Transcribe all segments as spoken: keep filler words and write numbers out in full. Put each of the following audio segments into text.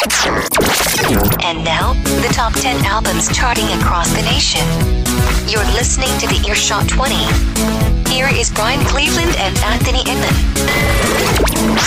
And now, the top ten albums charting across the nation. You're listening to the Earshot twenty. Here is Brian Cleveland and Anthony Inman.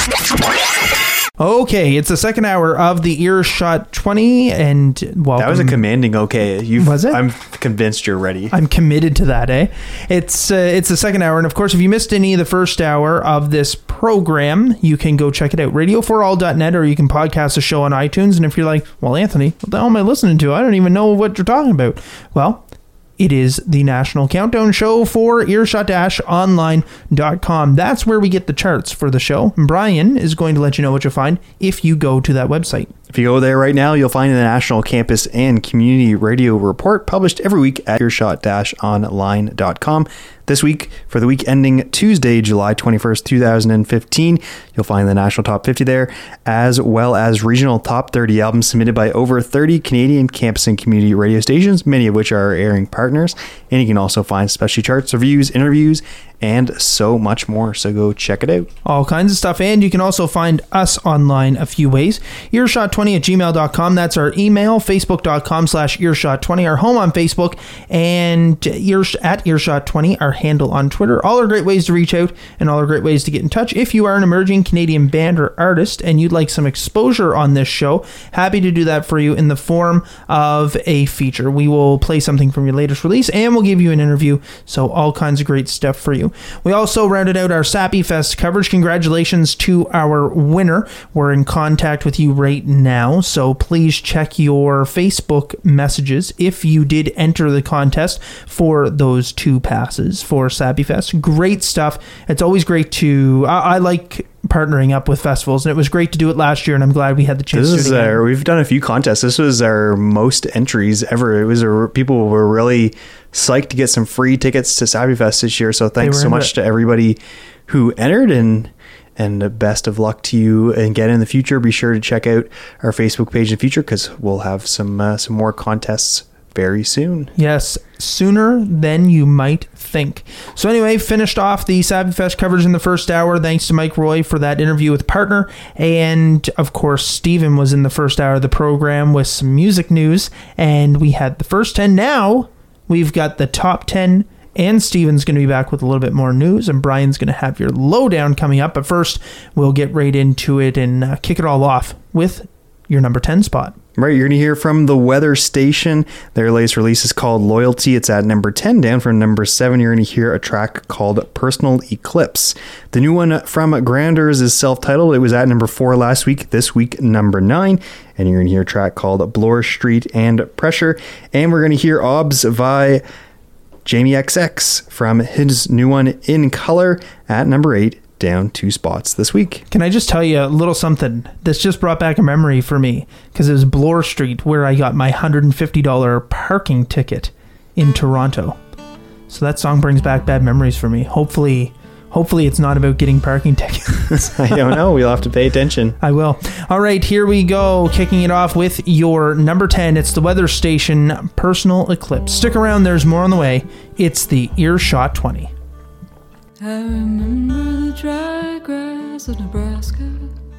Okay, it's the second hour of the Earshot twenty, and welcome. That was a commanding okay. You've, was it? I'm convinced you're ready. I'm committed to that, eh? It's uh, it's the second hour, and of course, if you missed any of the first hour of this program, you can go check it out, radio for all dot net, or you can podcast the show on iTunes. And if you're like, well, Anthony, what the hell am I listening to? I don't even know what you're talking about. Well, it is the National Countdown Show for earshot dash online dot com. That's where we get the charts for the show. Brian is going to let you know what you'll find if you go to that website. If you go there right now, you'll find the National Campus and Community Radio Report published every week at earshot dash online dot com. This week, for the week ending Tuesday, July twenty-first, twenty fifteen, you'll find the National Top fifty there, as well as regional Top thirty albums submitted by over thirty Canadian campus and community radio stations, many of which are airing partners. And you can also find specialty charts, reviews, interviews, and so much more. So go check it out. All kinds of stuff. And you can also find us online a few ways. earshot twenty at gmail dot com. That's our email. Facebook dot com slash earshot twenty. Our home on Facebook. And ears at earshot twenty, our handle on Twitter. All are great ways to reach out and all are great ways to get in touch. If you are an emerging Canadian band or artist and you'd like some exposure on this show, happy to do that for you in the form of a feature. We will play something from your latest release and we'll give you an interview. So all kinds of great stuff for you. We also rounded out our Sappy Fest coverage. Congratulations to our winner. We're in contact with you right now, so please check your Facebook messages if you did enter the contest for those two passes for Sappy Fest. Great stuff. It's always great to... I, I like partnering up with festivals, and it was great to do it last year, and I'm glad we had the chance this to do it is our, we've done a few contests. This was our most entries ever. It was a, people were really psyched to get some free tickets to Sappy Fest this year, so thanks so much it. to everybody who entered, and and best of luck to you again in the future. Be sure to check out our Facebook page in the future because we'll have some uh, some more contests very soon. Yes, sooner than you might think. So anyway, finished off the Sappy Fest coverage in the first hour. Thanks to Mike Roy for that interview with Partner. And of course, Stephen was in the first hour of the program with some music news. And we had the first ten. Now we've got the top ten. And Stephen's going to be back with a little bit more news. And Brian's going to have your lowdown coming up. But first, we'll get right into it and uh, kick it all off with your number ten spot. Right, you're going to hear from The Weather Station. Their latest release is called Loyalty. It's at number ten. Down from number seven, you're going to hear a track called Personal Eclipse. The new one from Grounders is self-titled. It was at number four last week. This week, number nine. And you're going to hear a track called Bloor Street and Pressure. And we're going to hear Obs by Jamie X X from his new one In Color at number eight. Down two spots this week. Can I just tell you a little something that's just brought back a memory for me, because it was Bloor Street where I got my one hundred fifty dollars parking ticket in Toronto. So that song brings back bad memories for me. Hopefully hopefully it's not about getting parking tickets. I don't know. We'll have to pay attention. I will. All right, here we go. Kicking it off with your number ten. It's The Weather Station, Personal Eclipse. Stick around. There's more on the way. It's the Earshot twenty. I remember the dry grass of Nebraska,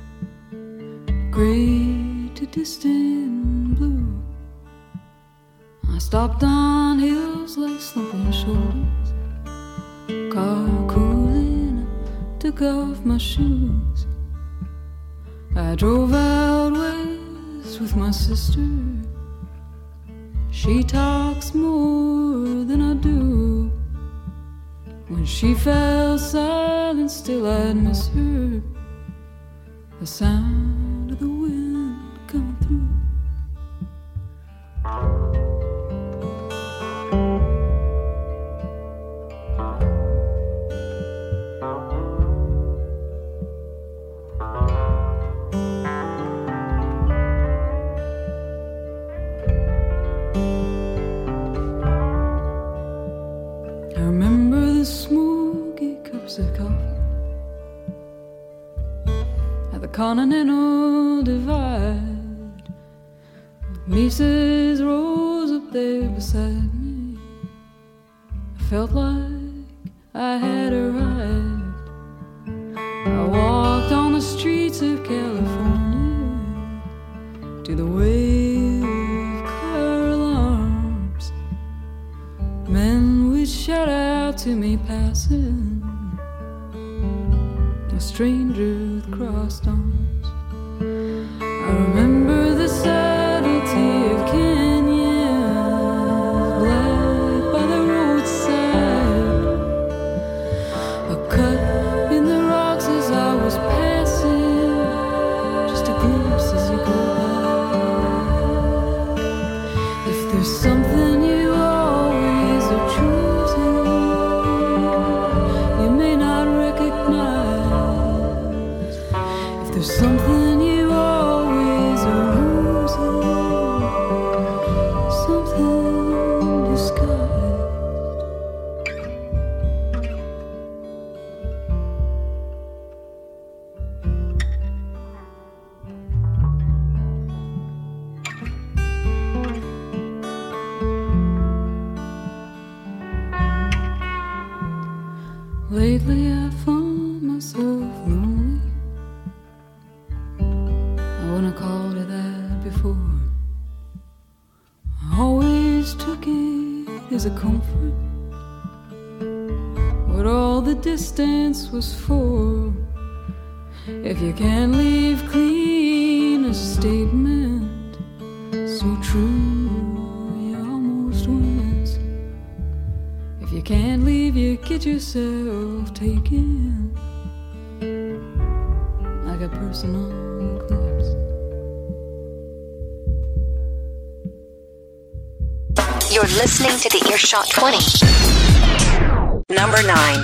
gray to distant blue. I stopped on hills like slumping shoulders, car cooling, took off my shoes. I drove out west with my sister. She talks more than I do. When she fell silent, still I'd miss her. The sound of the wind coming through. I remember the smoky cups of coffee at the Continental Divide, with Mises Rose up there beside me. I felt like I had arrived. I walked on the streets of California, to the wave of car alarms. Men would shout out to me passing, a stranger with crossed arms. I remember the subtlety of canyons, black by the roadside, a cut in the rocks as I was passing, just a glimpse as you go by. If there's something you always are choosing, you may not recognize. If there's something you always are losing, something disguised. Lately I found myself lonely. I wouldn't call it that before. I always took it as a comfort, what all the distance was for. If you can't leave clean a statement so true you almost wince. If you can't leave, you get yourself taken like a personal eclipse. You're listening to the Earshot twenty. Number nine.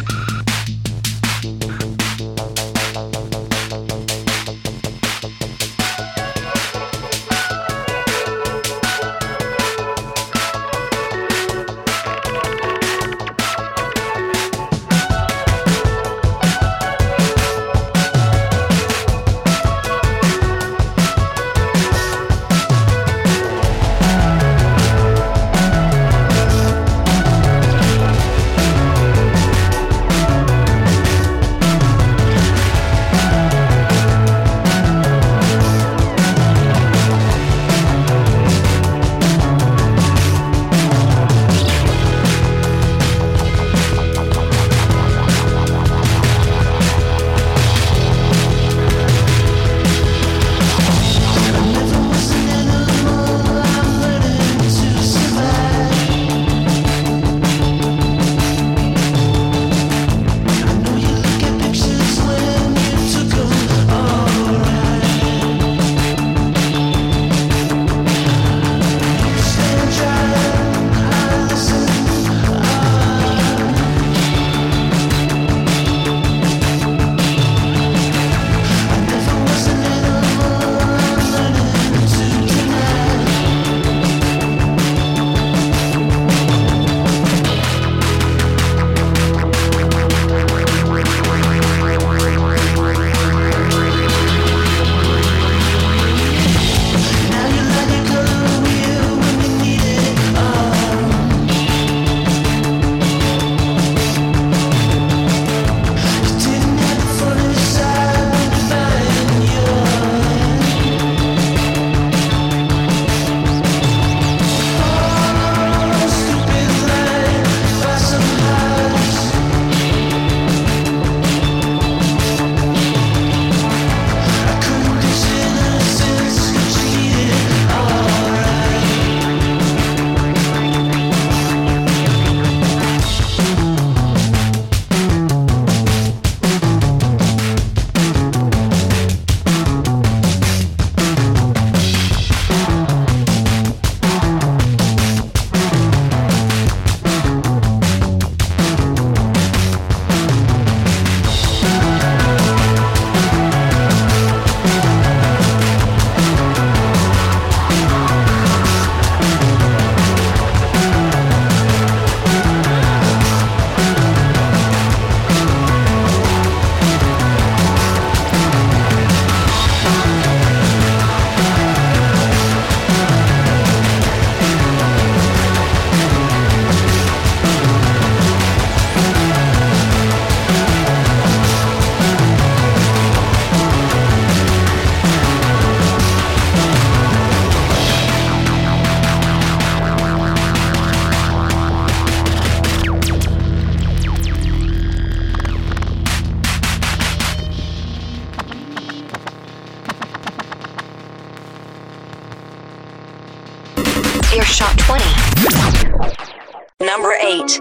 Earshot twenty. Number eight.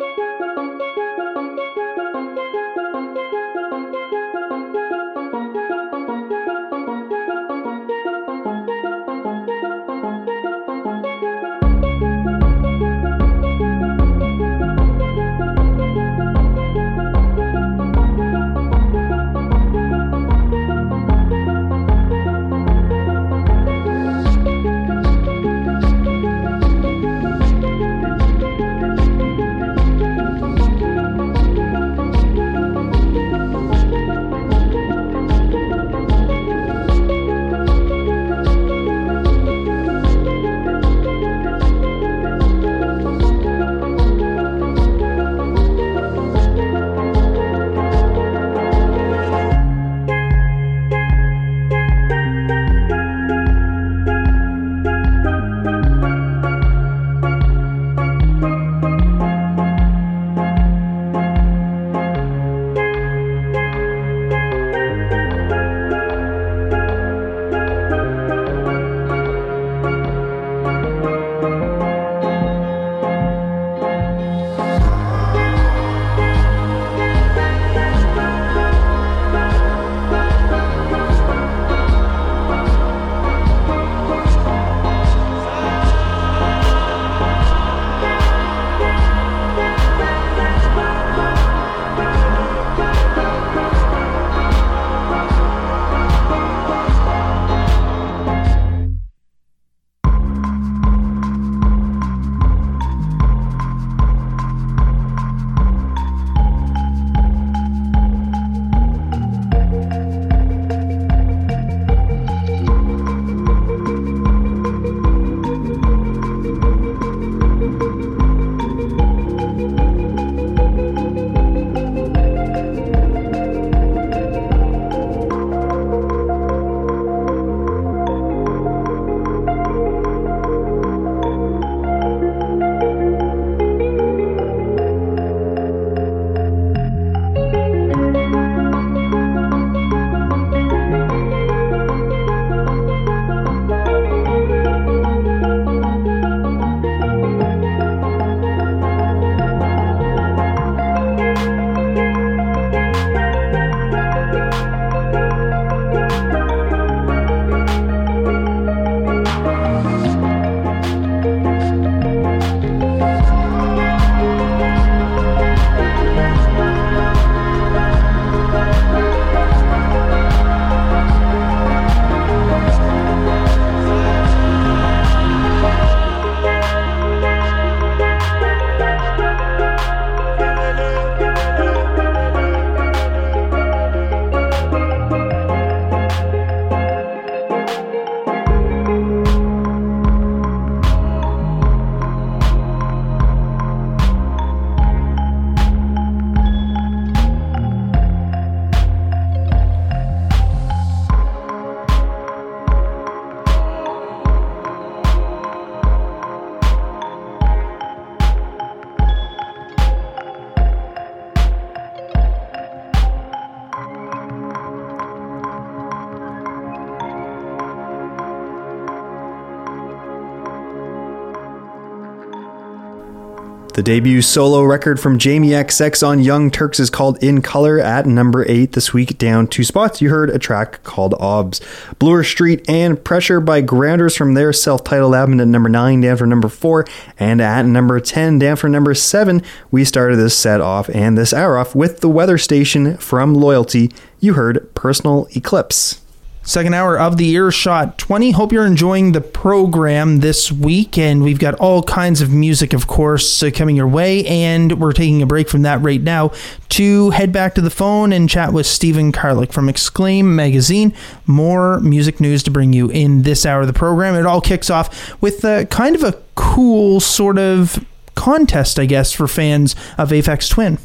The debut solo record from Jamie X X on Young Turks is called In Color at number eight this week, down two spots. You heard a track called Obs. Bloor Street and Pressure by Grounders from their self-titled album at number nine, down for number four. And at number ten, down for number seven, we started this set off and this hour off with The Weather Station from Loyalty. You heard Personal Eclipse. Second hour of the Earshot twenty. Hope you're enjoying the program this week, and we've got all kinds of music, of course, uh, coming your way, and we're taking a break from that right now to head back to the phone and chat with Stephen Karlik from Exclaim Magazine. More music news to bring you in this hour of the program. It all kicks off with uh, kind of a cool sort of contest, I guess, for fans of Aphex Twin.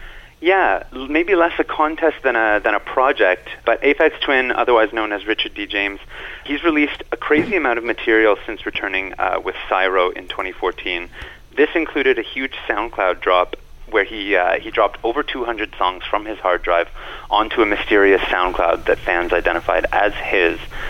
Yeah, maybe less a contest than a than a project, but Aphex Twin, otherwise known as Richard D. James, he's released a crazy amount of material since returning uh, with Syro in twenty fourteen. This included a huge SoundCloud drop where he uh, he dropped over two hundred songs from his hard drive onto a mysterious SoundCloud that fans identified as his.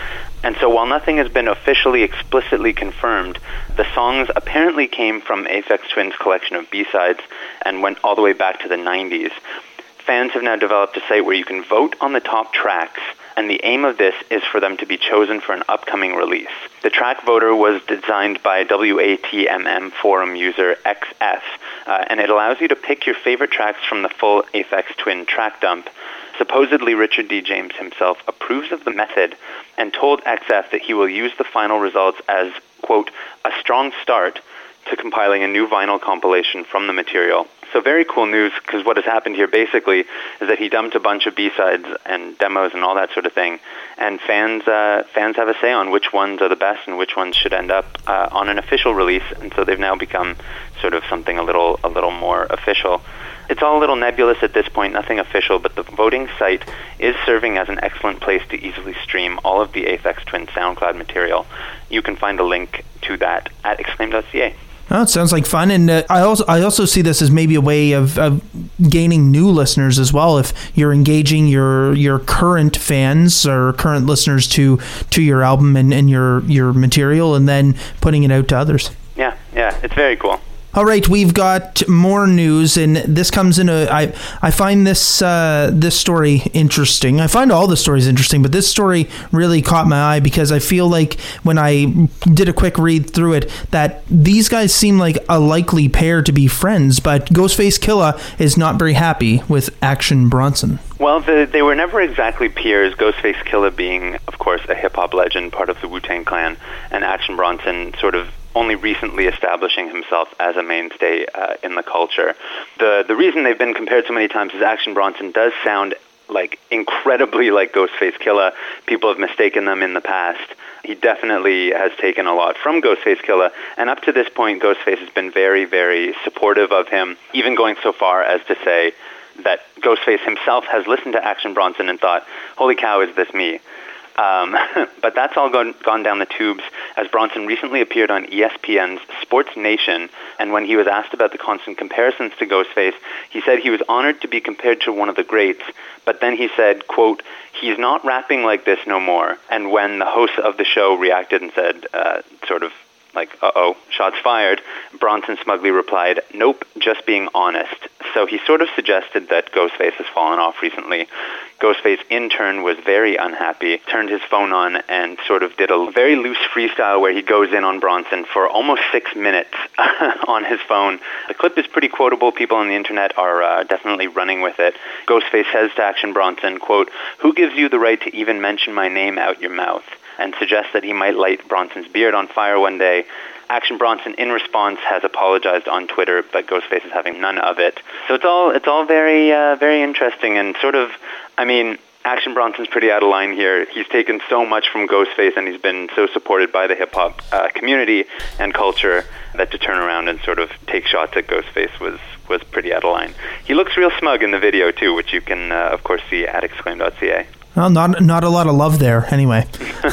And so while nothing has been officially explicitly confirmed, the songs apparently came from Aphex Twin's collection of B-sides and went all the way back to the nineties. Fans have now developed a site where you can vote on the top tracks, and the aim of this is for them to be chosen for an upcoming release. The track voter was designed by W A T M M forum user X F, uh, and it allows you to pick your favorite tracks from the full Aphex Twin track dump. Supposedly, Richard D. James himself approves of the method and told X F that he will use the final results as, quote, a strong start to compiling a new vinyl compilation from the material. So very cool news, because what has happened here basically is that he dumped a bunch of B-sides and demos and all that sort of thing, and fans uh, fans have a say on which ones are the best and which ones should end up uh, on an official release, and so they've now become sort of something a little a little more official. It's all a little nebulous at this point, nothing official, but the voting site is serving as an excellent place to easily stream all of the Aphex Twin SoundCloud material. You can find a link to that at exclaim dot c a. Oh, it sounds like fun, and uh, I also I also see this as maybe a way of, of gaining new listeners as well. If you're engaging your your current fans or current listeners to to your album and, and your your material, and then putting it out to others. Yeah, yeah, it's very cool. All right, we've got more news, and this comes in a. I I find this uh, this story interesting. I find all the stories interesting, but this story really caught my eye because I feel like when I did a quick read through it, that these guys seem like a likely pair to be friends. But Ghostface Killah is not very happy with Action Bronson. Well, the, they were never exactly peers, Ghostface Killah being, of course, a hip-hop legend, part of the Wu-Tang Clan, and Action Bronson sort of only recently establishing himself as a mainstay uh, in the culture. The the reason they've been compared so many times is Action Bronson does sound like incredibly like Ghostface Killah. People have mistaken them in the past. He definitely has taken a lot from Ghostface Killah, and up to this point, Ghostface has been very, very supportive of him, even going so far as to say that Ghostface himself has listened to Action Bronson and thought, holy cow, is this me? Um, but that's all gone, gone down the tubes, as Bronson recently appeared on E S P N's Sports Nation, and when he was asked about the constant comparisons to Ghostface, he said he was honored to be compared to one of the greats, but then he said, quote, he's not rapping like this no more. And when the host of the show reacted and said, uh, sort of, like, uh-oh, shots fired, Bronson smugly replied, nope, just being honest. So he sort of suggested that Ghostface has fallen off recently. Ghostface, in turn, was very unhappy, turned his phone on, and sort of did a very loose freestyle where he goes in on Bronson for almost six minutes on his phone. The clip is pretty quotable. People on the internet are uh, definitely running with it. Ghostface says to Action Bronson, quote, who gives you the right to even mention my name out your mouth? And suggests that he might light Bronson's beard on fire one day. Action Bronson, in response, has apologized on Twitter, but Ghostface is having none of it. So it's all it's all very uh, very interesting and sort of, I mean, Action Bronson's pretty out of line here. He's taken so much from Ghostface, and he's been so supported by the hip hop uh, community and culture that to turn around and sort of take shots at Ghostface was was pretty out of line. He looks real smug in the video too, which you can uh, of course see at exclaim dot c a. Well, not not a lot of love there, anyway.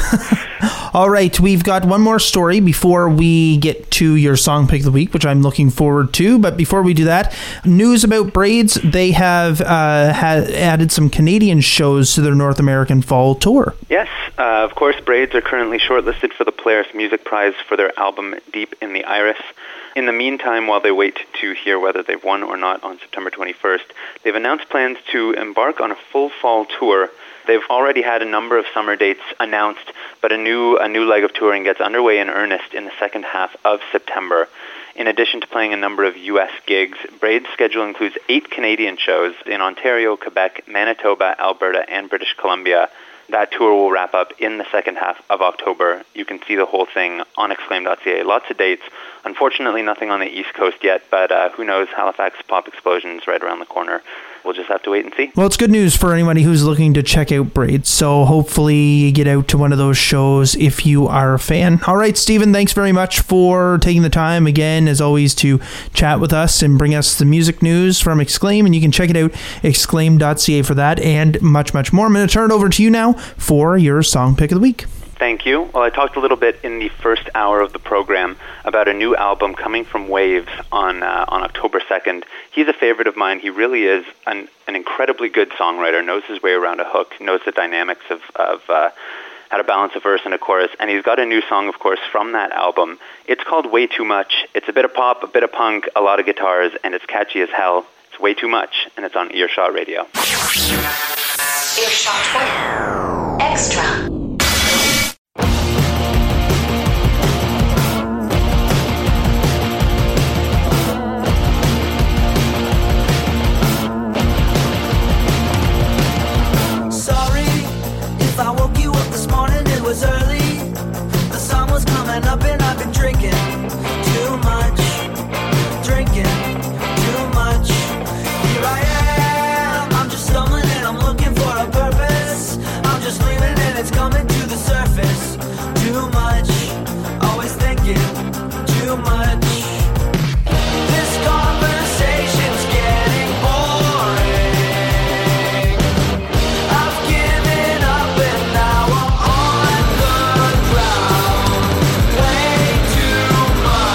All right, we've got one more story before we get to your song pick of the week, which I'm looking forward to. But before we do that, news about Braids. They have uh, had added some Canadian shows to their North American fall tour. Yes, uh, of course, Braids are currently shortlisted for the Polaris Music Prize for their album Deep in the Iris. In the meantime, while they wait to hear whether they've won or not on September twenty-first, they've announced plans to embark on a full fall tour. They've already had a number of summer dates announced, but a new a new leg of touring gets underway in earnest in the second half of September. In addition to playing a number of U S gigs, Braid's schedule includes eight Canadian shows in Ontario, Quebec, Manitoba, Alberta, and British Columbia. That tour will wrap up in the second half of October. You can see the whole thing on exclaim dot c a. Lots of dates. Unfortunately, nothing on the East Coast yet, but uh, who knows? Halifax Pop Explosion's right around the corner. We'll just have to wait and see. Well, it's good news for anybody who's looking to check out Braids. So hopefully you get out to one of those shows if you are a fan. All right, Stephen, thanks very much for taking the time again, as always, to chat with us and bring us the music news from Exclaim. And you can check it out, exclaim dot c a, for that and much, much more. I'm going to turn it over to you now for your song pick of the week. Thank you. Well, I talked a little bit in the first hour of the program about a new album coming from Waves on uh, on October second. He's a favorite of mine. He really is an, an incredibly good songwriter, knows his way around a hook, knows the dynamics of, of uh, how to balance a verse and a chorus. And he's got a new song, of course, from that album. It's called Way Too Much. It's a bit of pop, a bit of punk, a lot of guitars, and it's catchy as hell. It's Way Too Much, and it's on Earshot Radio. Earshot twenty. Extra. Early, the sun was coming up and I've been drinking too much, drinking too much. Here I am, I'm just stumbling and I'm looking for a purpose. I'm just leaving and it's coming to the surface. Too much, always thinking too much. This conversation's getting boring. I've given up and now I'm on the ground. Way too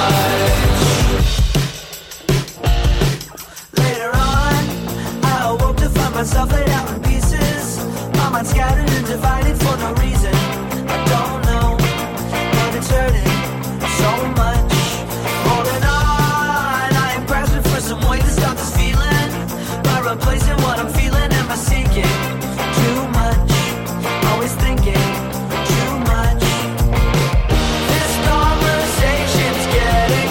much. Later on, I awoke to find myself laid out in pieces. My mind scattered and divided for no reason. I don't know, but it's hurting so much. Holding on, I am grasping for some way to stop this feeling by replacing what I'm feeling. Am I seeking too much? Always thinking too much. This conversation's getting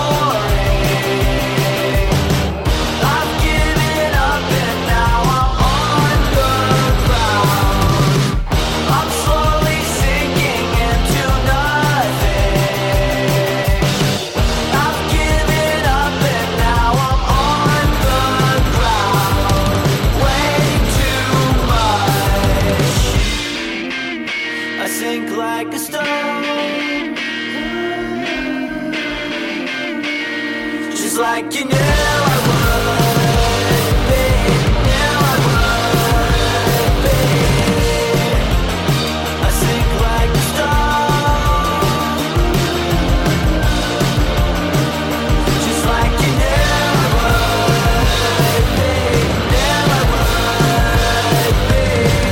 boring. I've given up and now I'm on the ground. I'm slowly sinking into nothing. I've given up and now I'm on the ground. Way too much. I sink like a stone, just like you knew I would be. Knew I would be. I sink like a stone, just like you knew I would be. Knew I would be.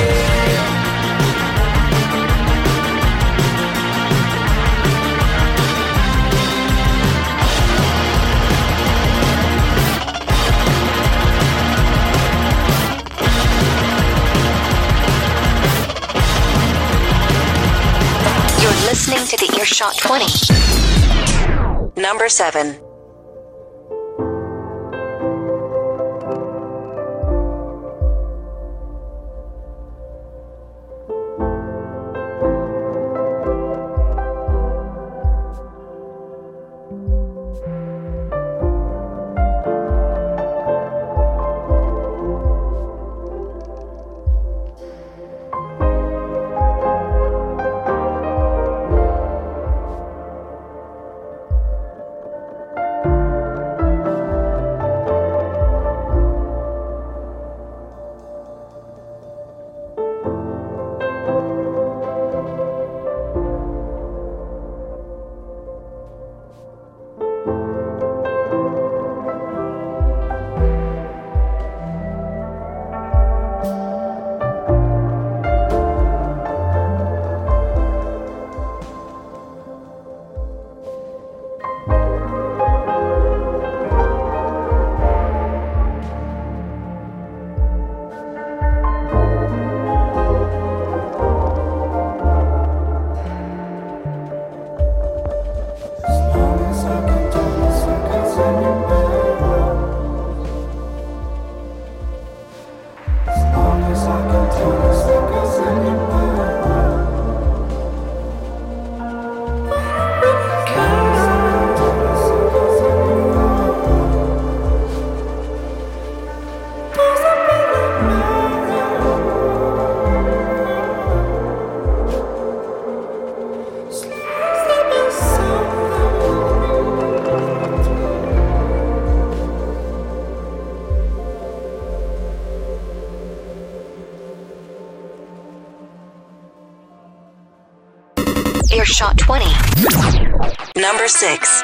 You're listening to the Earshot twenty. Number seven. Earshot twenty. Number six.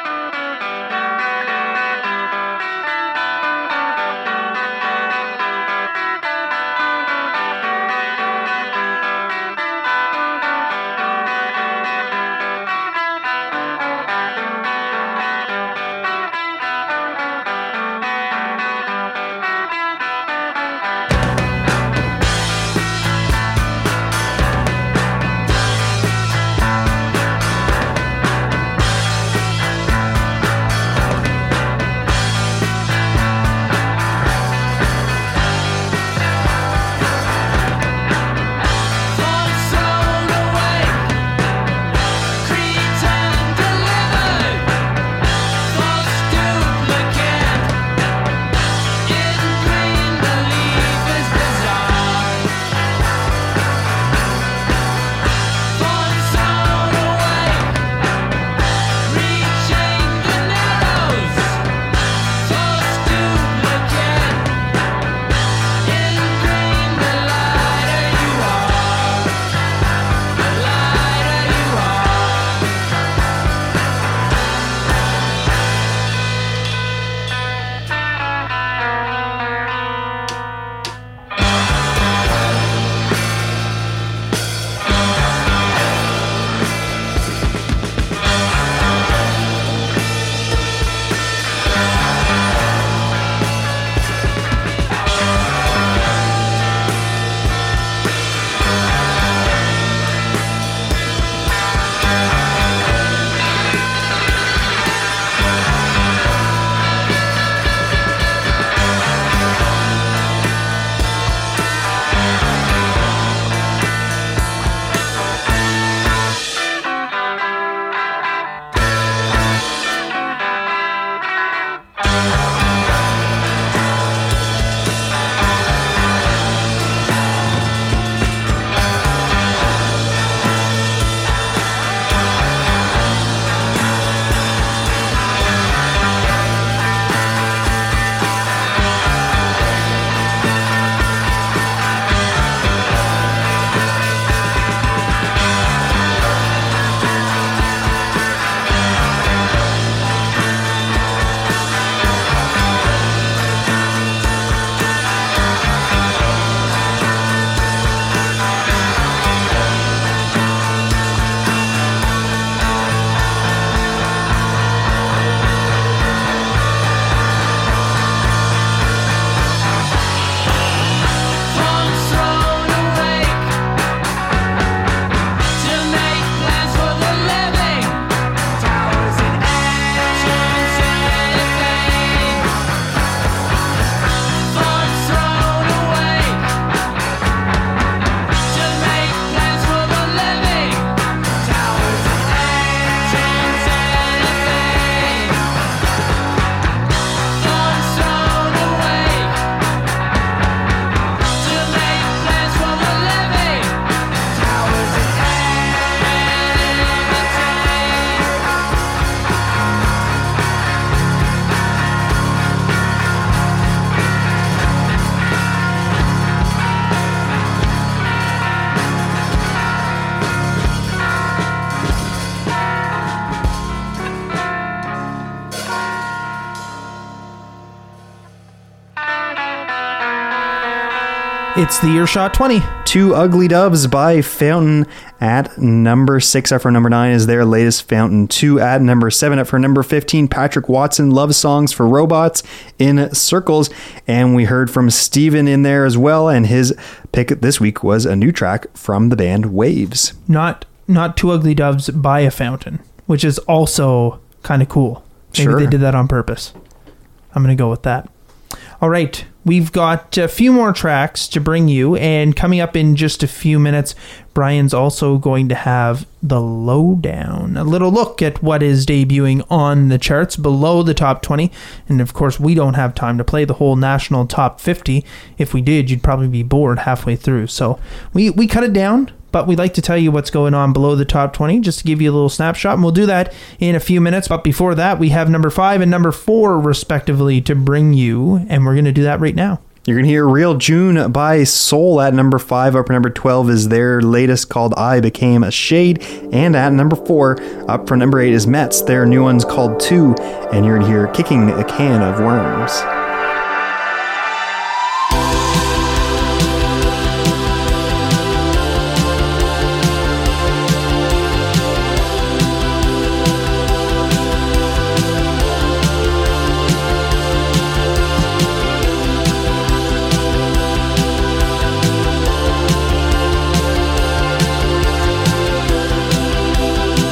It's the Earshot twenty. Two Ugly Doves by Fountain at number six. Up for number nine is their latest Fountain two. At number seven, up for number fifteen, Patrick Watson, Love Songs for Robots in Circles. And we heard from Steven in there as well. And his pick this week was a new track from the band Waves. Not not Two Ugly Doves by a Fountain, which is also kind of cool. Maybe Sure. they did that on purpose. I'm going to go with that. All right, we've got a few more tracks to bring you, and coming up in just a few minutes, Brian's also going to have the lowdown, a little look at what is debuting on the charts below the top twenty. And of course, we don't have time to play the whole national top fifty. If we did, you'd probably be bored halfway through. So we, we cut it down, but we'd like to tell you what's going on below the top twenty, just to give you a little snapshot, and we'll do that in a few minutes. But before that, we have number five and number four, respectively, to bring you, and we're going to do that right now. You're going to hear Real June by Soul at number five. Up for number twelve is their latest called I Became a Shade. And at number four, up for number eight is Mets. Their new one's called Two. And you're going to hear Kicking a Can of Worms.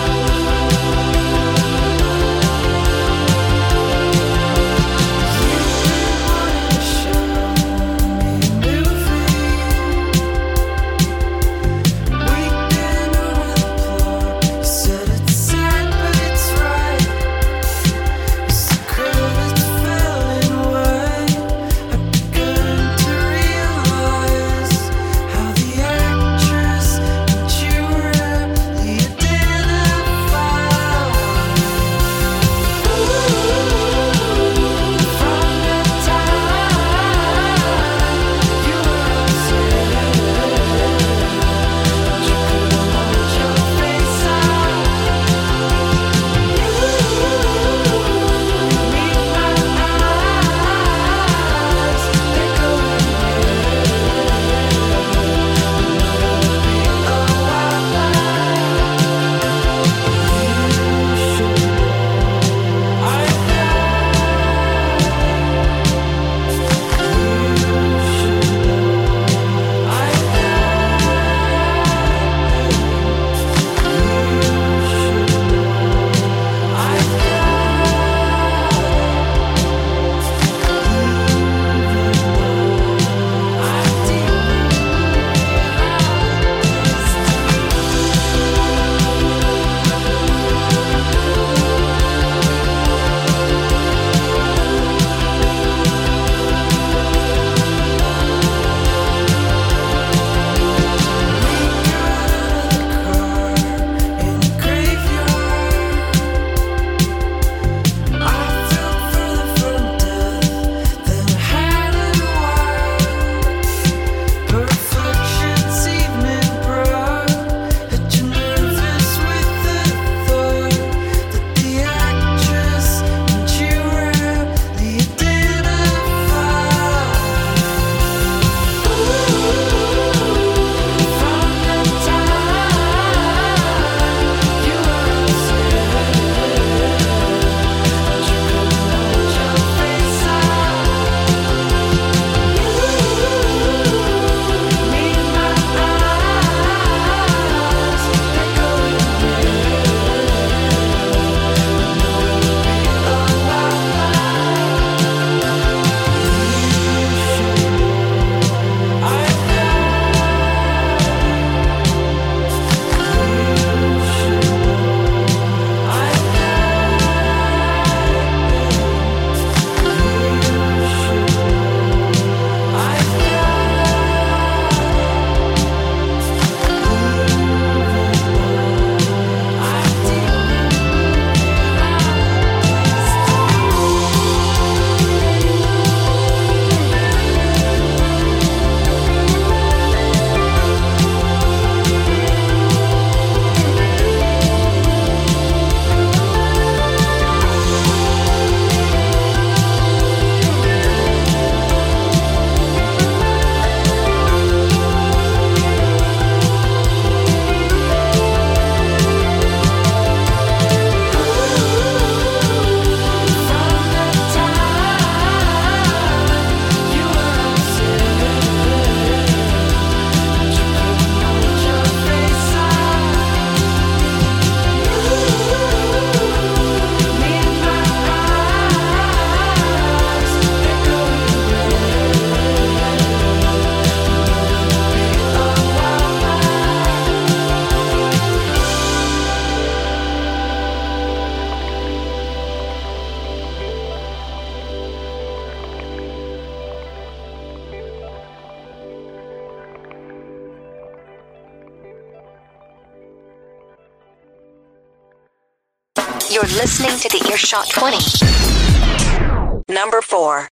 You You're listening to the Earshot twenty. Number four.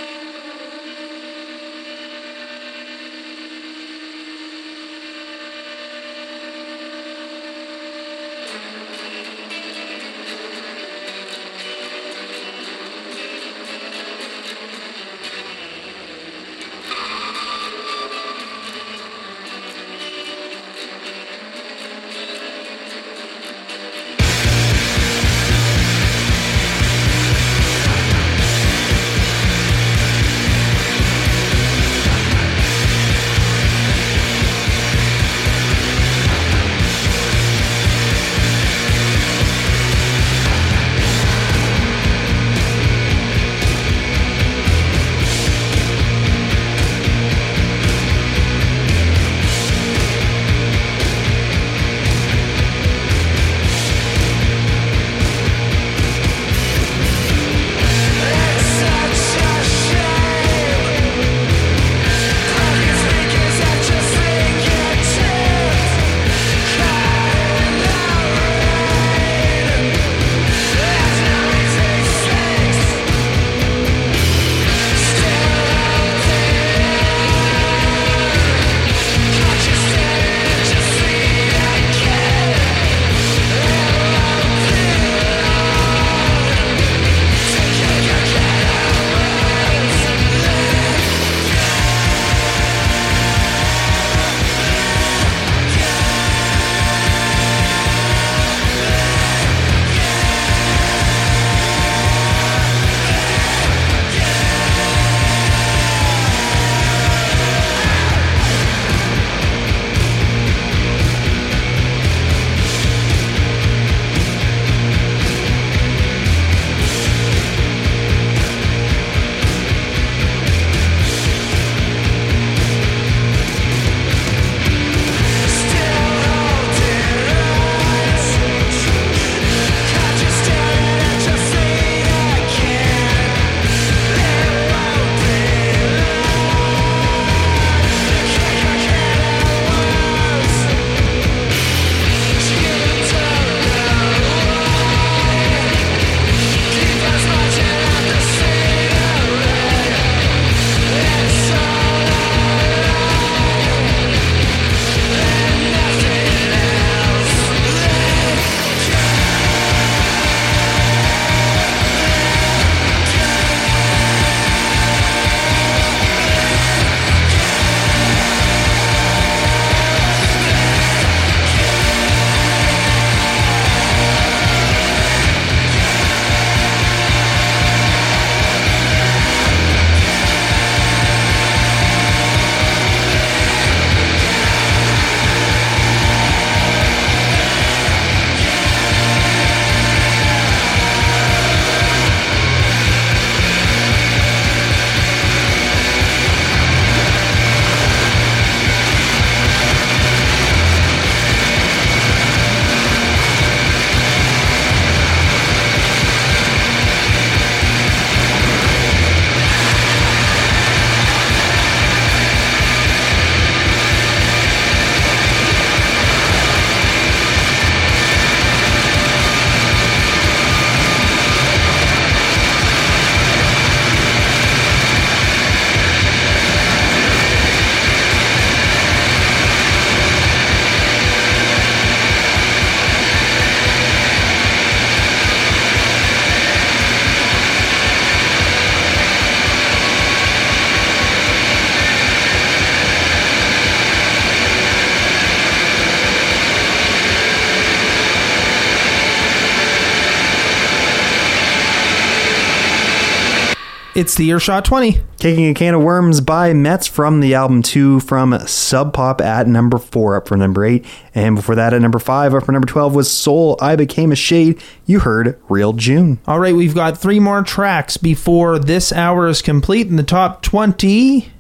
It's the Earshot twenty. Kicking a Can of Worms by Mets from the album two from Sub Pop at number four, up for number eight. And before that at number five, up for number twelve was Soul, I Became a Shade. You heard Real June. All right, we've got three more tracks before this hour is complete in the top twenty.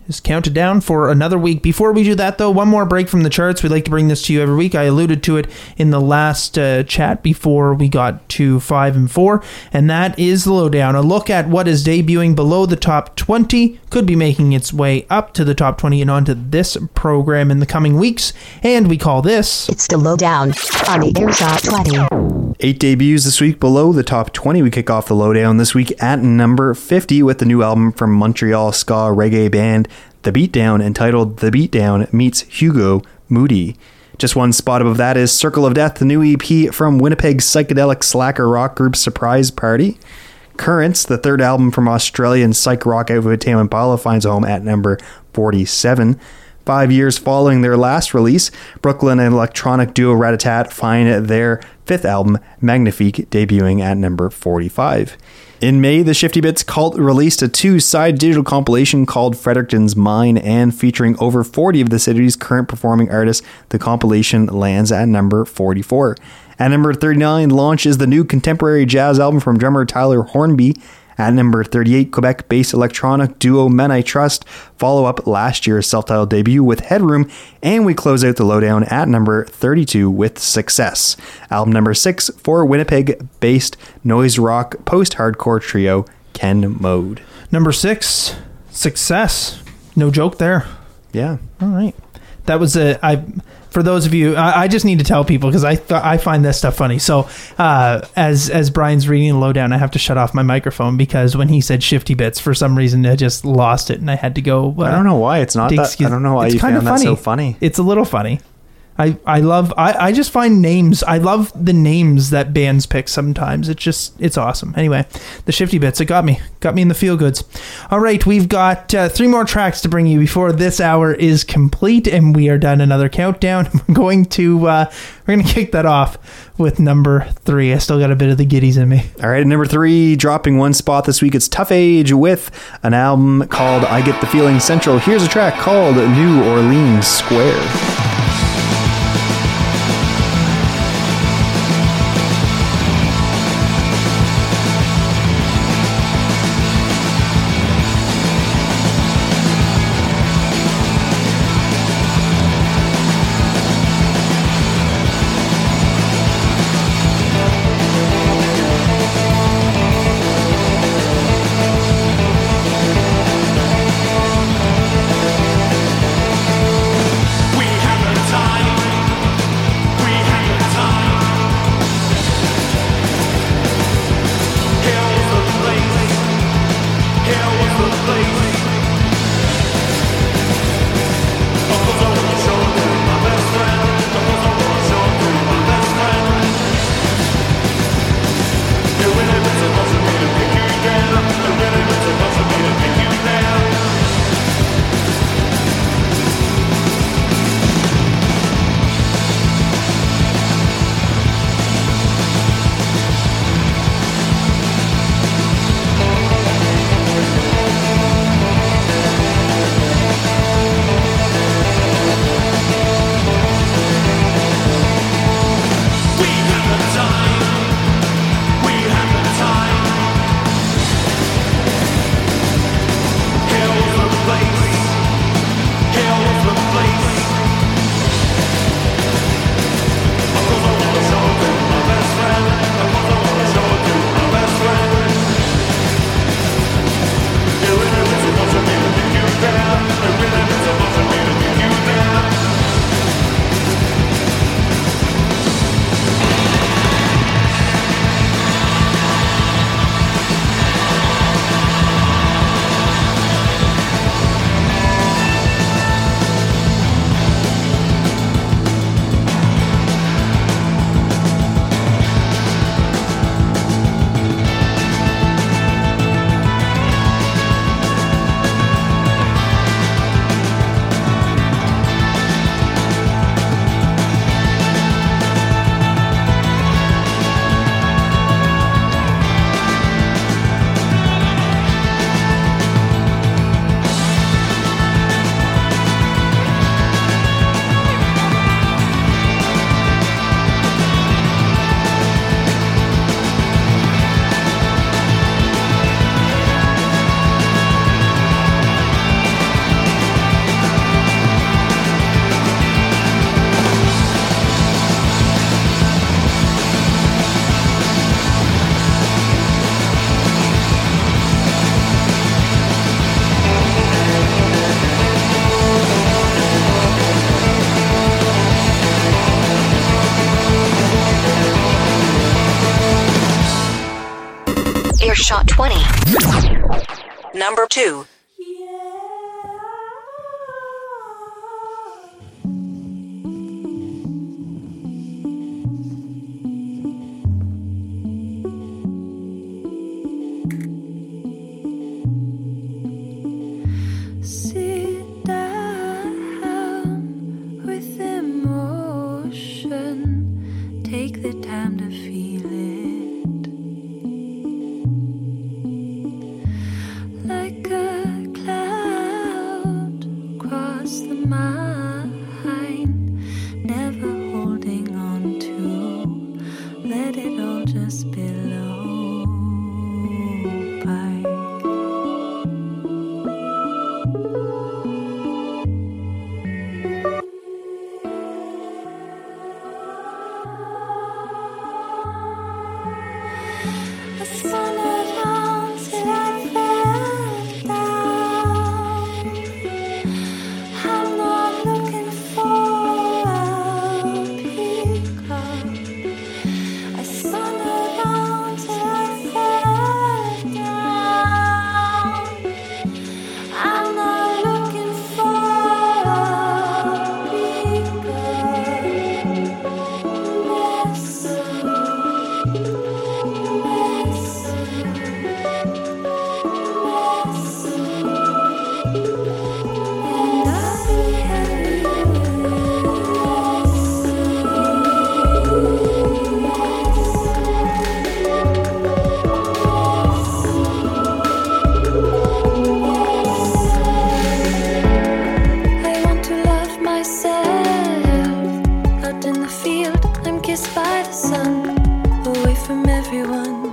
is counted down for another week. Before we do that, though, one more break from the charts. We like to bring this to you every week. I alluded to it in the last uh, chat before we got to five and four, and that is the lowdown. A look at what is debuting below the top twenty, could be making its way up to the top twenty and onto this program in the coming weeks, and we call this... It's the lowdown on the Earshot twenty. Eight debuts this week below the top twenty. We kick off the lowdown this week at number fifty with the new album from Montreal ska reggae band The Beatdown, entitled The Beatdown Meets Hugo Moody. Just one spot above that is Circle of Death, the new E P from Winnipeg's psychedelic slacker rock group Surprise Party. Currents, the third album from Australian psych rock outfit Tame Impala, finds a home at number forty-seven. Five years following their last release, Brooklyn and electronic duo Rat-a-tat find their fifth album, Magnifique, debuting at number forty-five. In May, the Shifty Bits Cult released a two-side digital compilation called Fredericton's Mine, and featuring over forty of the city's current performing artists, the compilation lands at number forty-four. At number thirty-nine, launches the new contemporary jazz album from drummer Tyler Hornby. At number thirty-eight, Quebec-based electronic duo Men I Trust follow up last year's self-titled debut with Headroom, and we close out the lowdown at number thirty-two with Success, album number six for Winnipeg-based noise rock post-hardcore trio Ken Mode. Number six, Success. No joke there. Yeah. All right. That was a... I, for those of you, I, I just need to tell people because I th- I find this stuff funny. So uh, as as Brian's reading the lowdown, I have to shut off my microphone because when he said Shifty Bits, for some reason I just lost it and I had to go. Uh, I don't know why it's not. That, excuse, I don't know why you found that so funny. It's a little funny. I, I love I, I just find names I love the names that bands pick sometimes. It's just it's awesome. Anyway, the Shifty Bits, it got me got me in the feel goods. All right, we've got uh, three more tracks to bring you before this hour is complete and we are done another countdown. We're going to uh, we're going to kick that off with number three. I still got a bit of the giddies in me. All right, number three, dropping one spot this week, it's Tough Age with an album called I Get the Feeling Central. Here's a track called New Orleans Square. We Earshot twenty. Number two. Sit down with emotion. Take the time to feel it. Like a cloud across the mind. Never holding on to. Let it all just blow by. The sun went down till I fell down. I'm not looking for a peacock. I sun went down till I fell down. I'm not looking for a peacock. I want to love myself. Out in the field, I'm kissed by the sun, away from everyone.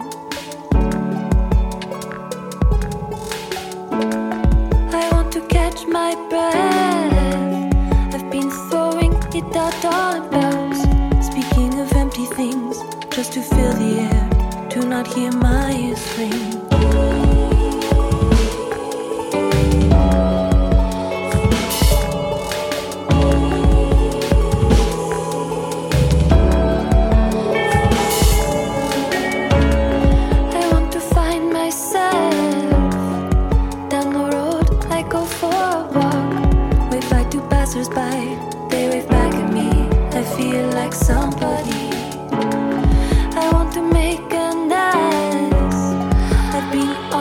I want to catch my breath. I've been throwing it out all about. Speaking of empty things, just to fill the air, to not hear my ears ring. I want to find myself. Down the road, I go for a walk. Wave by to passers-by, they wave back at me. I feel like somebody. I want to make a nice. I've been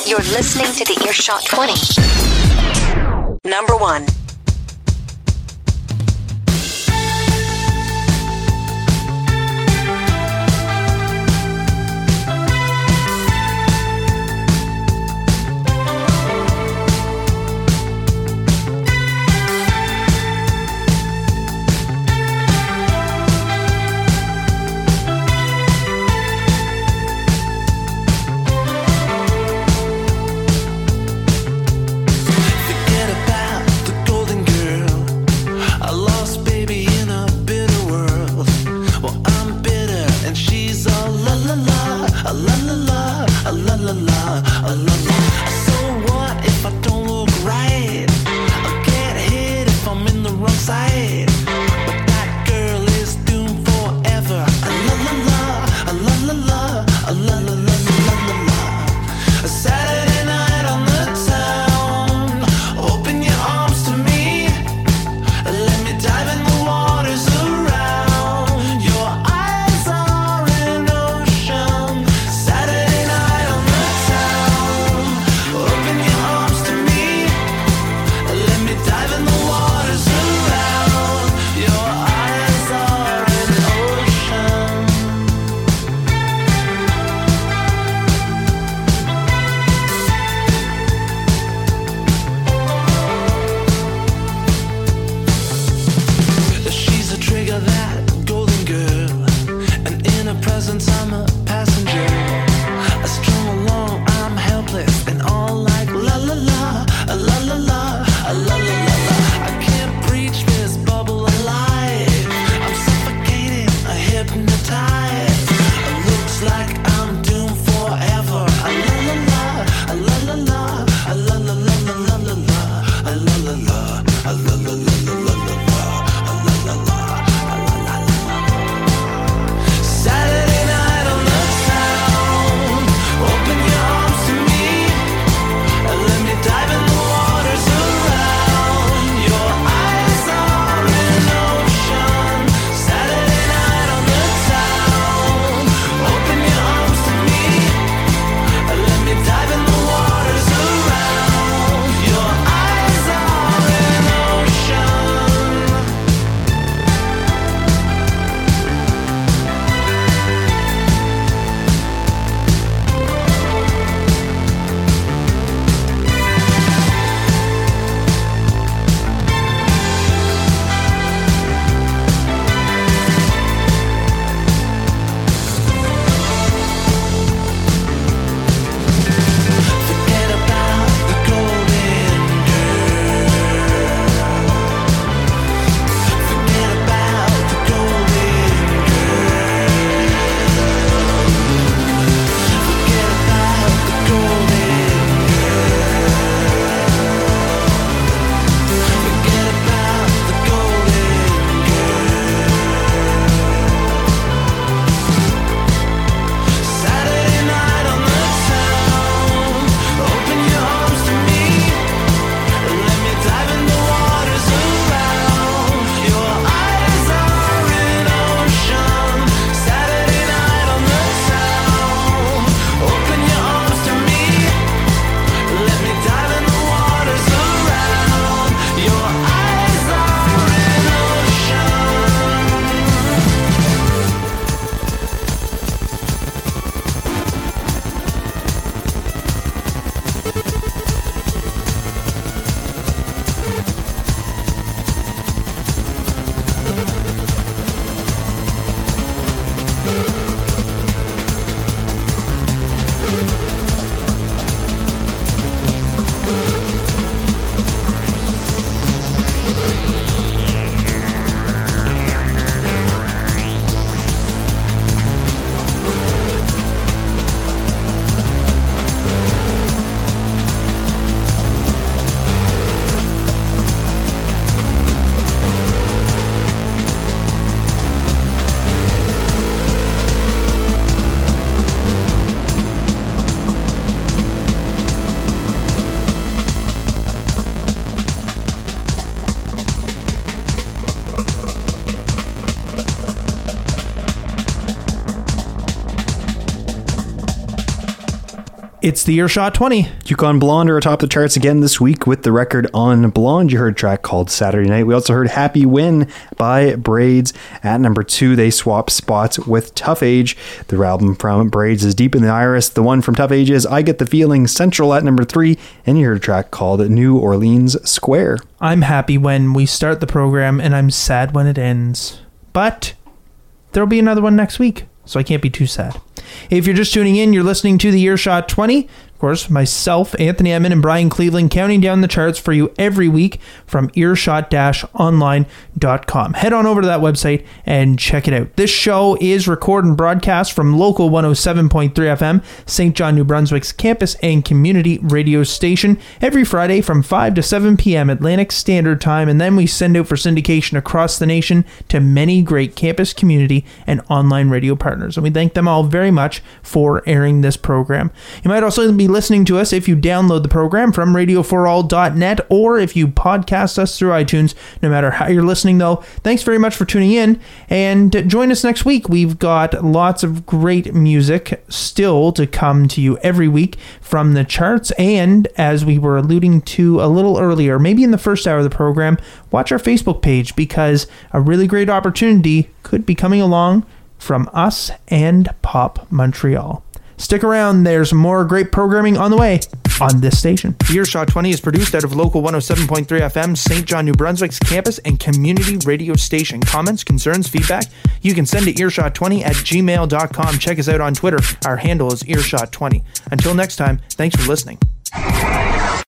You're listening to the Earshot twenty. Number one. Forget about the gold It's the Earshot twenty. Yukon Blonde are atop the charts again this week with the record on Blonde. You heard a track called Saturday Night. We also heard Happy Win by Braids. At number two, they swap spots with Tough Age. The album from Braids is Deep in the Iris. The one from Tough Age is I Get the Feeling. Central at number three. And you heard a track called New Orleans Square. I'm happy when we start the program and I'm sad when it ends. But there'll be another one next week, so I can't be too sad. If you're just tuning in, you're listening to the Earshot twenty. Of course, myself, Anthony Edmond, and Brian Cleveland counting down the charts for you every week from earshot dash online dot com. Head on over to that website and check it out. This show is recorded and broadcast from local one oh seven point three F M, Saint John, New Brunswick's campus and community radio station, every Friday from five to seven p.m. Atlantic Standard Time, and then we send out for syndication across the nation to many great campus, community, and online radio partners. And we thank them all very much for airing this program. You might also be listening to us if you download the program from radio for all dot net or if you podcast us through iTunes. No matter how you're listening, though, thanks very much for tuning in, and join us next week. We've got lots of great music still to come to you every week from the charts, and as we were alluding to a little earlier, maybe in the first hour of the program, watch our Facebook page because a really great opportunity could be coming along from us and Pop Montreal. Stick around, there's more great programming on the way on this station. The Earshot twenty is produced out of local one oh seven point three F M, Saint John, New Brunswick's campus and community radio station. Comments, concerns, feedback, you can send to earshot twenty at gmail dot com. Check us out on Twitter. Our handle is earshot twenty. Until next time, thanks for listening.